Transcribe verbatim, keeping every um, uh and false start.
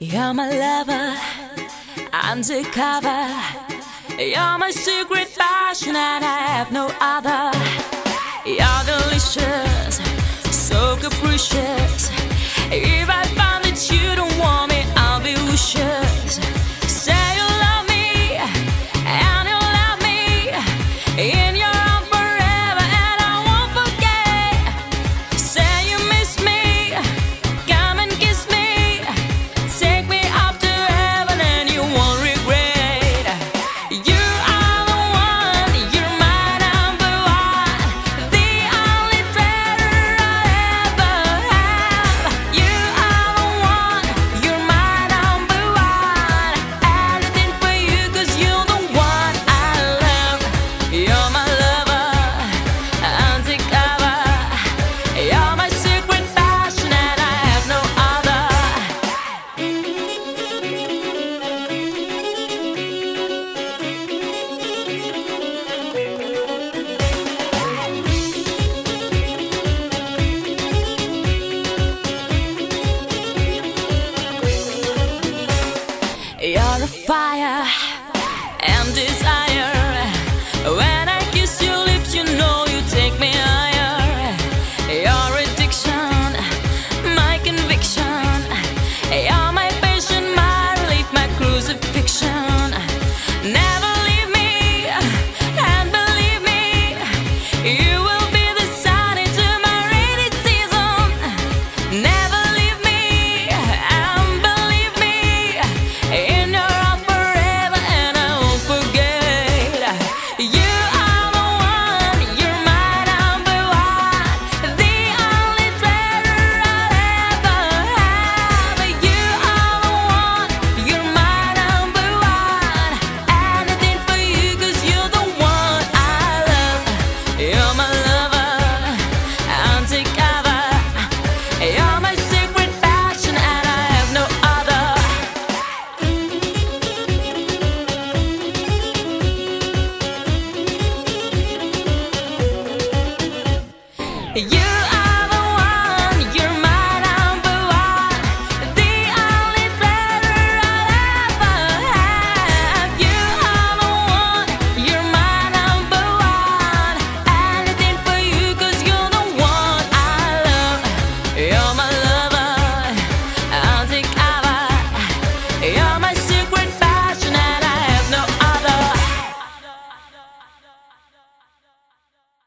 You're my lover, undercover. You're my secret passion and I have no other. You're delicious, so capricious. If I find that you don't want me, I'll be vicious. Say you love me, and you love me. In your arms forever, and I won't forget. Say you miss me, come and kiss me. Take me up to heaven, and you won't regret. You are the one, you're my number one, the only treasure I'll ever have. You are the one, you're my number one. Anything for you, 'cause you're the one I love. You're my lover, undercover. You're my secret passion and I have no other. You're a fire and desire. When I kiss your lips, you know you take me higher. Your addiction, my conviction. You're my passion, my relief, my crucifixion. Never leave me, and believe me, you will be the sun into my rainy season. Never leave me, and believe me, in your arms forever, and I won't forget. You are the one, you're my number one, the only treasure I'll ever have. You are the one, you're my number one. Anything for you, 'cause you're the one I love. You're my lover, undercover. You're my secret passion and I have no other. You